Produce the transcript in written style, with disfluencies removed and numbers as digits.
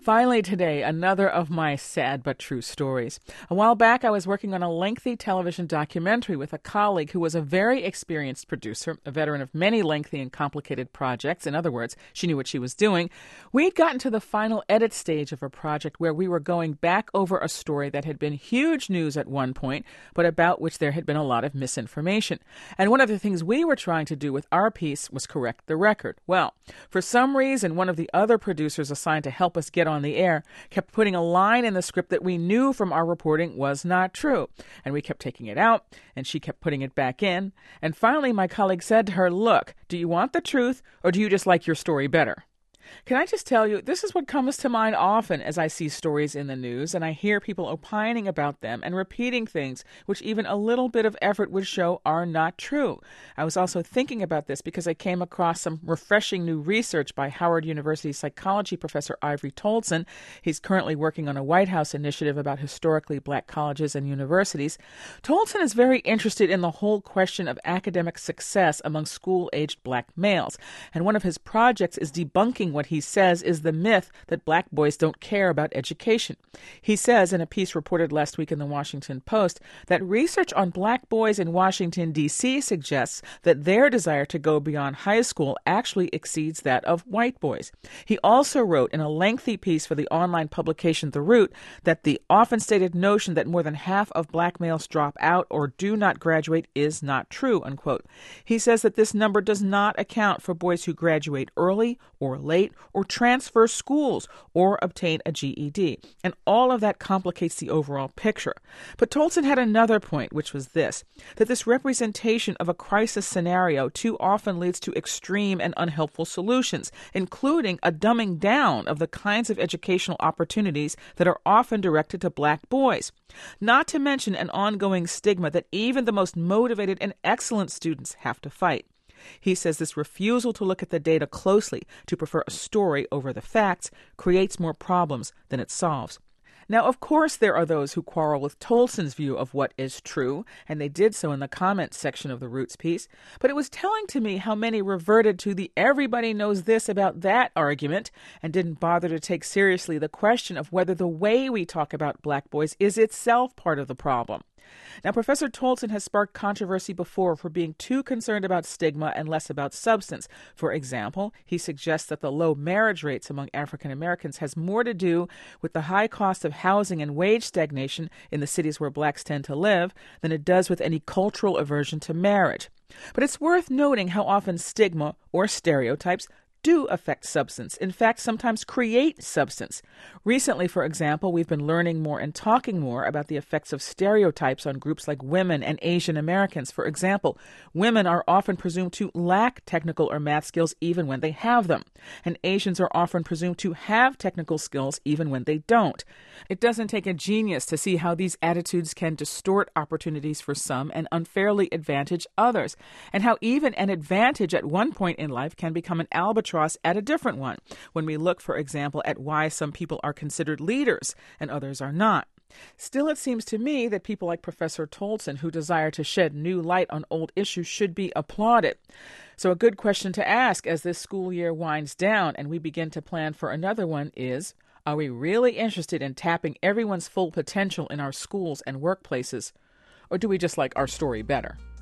Finally today, another of my sad but true stories. A while back, I was working on a lengthy television documentary with a colleague who was a very experienced producer, a veteran of many lengthy and complicated projects. In other words, she knew what she was doing. We'd gotten to the final edit stage of a project where we were going back over a story that had been huge news at one point, but about which there had been a lot of misinformation. And one of the things we were trying to do with our piece was correct the record. Well, for some reason, one of the other producers assigned to help us get on the air kept putting a line in the script that we knew from our reporting was not true. And we kept taking it out, and she kept putting it back in. And finally, my colleague said to her, "Look, do you want the truth, or do you just like your story better?" Can I just tell you, this is what comes to mind often as I see stories in the news and I hear people opining about them and repeating things which even a little bit of effort would show are not true. I was also thinking about this because I came across some refreshing new research by Howard University psychology professor Ivory Toldson. He's currently working on a White House initiative about historically black colleges and universities. Toldson is very interested in the whole question of academic success among school-aged black males, and one of his projects is debunking what he says is the myth that black boys don't care about education. He says in a piece reported last week in the Washington Post that research on black boys in Washington, D.C. suggests that their desire to go beyond high school actually exceeds that of white boys. He also wrote in a lengthy piece for the online publication The Root that the often stated notion that more than half of black males drop out or do not graduate is not true, unquote. He says that this number does not account for boys who graduate early or late or transfer schools or obtain a GED. And all of that complicates the overall picture. But Toldson had another point, which was this, that this representation of a crisis scenario too often leads to extreme and unhelpful solutions, including a dumbing down of the kinds of educational opportunities that are often directed to black boys. Not to mention an ongoing stigma that even the most motivated and excellent students have to fight. He says this refusal to look at the data closely, to prefer a story over the facts, creates more problems than it solves. Now, of course, there are those who quarrel with Tolson's view of what is true, and they did so in the comments section of the Roots piece, but it was telling to me how many reverted to the everybody knows this about that argument and didn't bother to take seriously the question of whether the way we talk about black boys is itself part of the problem. Now, Professor Toldson has sparked controversy before for being too concerned about stigma and less about substance. For example, he suggests that the low marriage rates among African Americans has more to do with the high cost of housing and wage stagnation in the cities where blacks tend to live than it does with any cultural aversion to marriage. But it's worth noting how often stigma or stereotypes do affect substance, in fact, sometimes create substance. Recently, for example, we've been learning more and talking more about the effects of stereotypes on groups like women and Asian Americans. For example, women are often presumed to lack technical or math skills even when they have them, and Asians are often presumed to have technical skills even when they don't. It doesn't take a genius to see how these attitudes can distort opportunities for some and unfairly advantage others, and how even an advantage at one point in life can become an albatross at a different one, when we look, for example, at why some people are considered leaders and others are not. Still, it seems to me that people like Professor Toldson, who desire to shed new light on old issues, should be applauded. So a good question to ask as this school year winds down and we begin to plan for another one is, are we really interested in tapping everyone's full potential in our schools and workplaces, or do we just like our story better?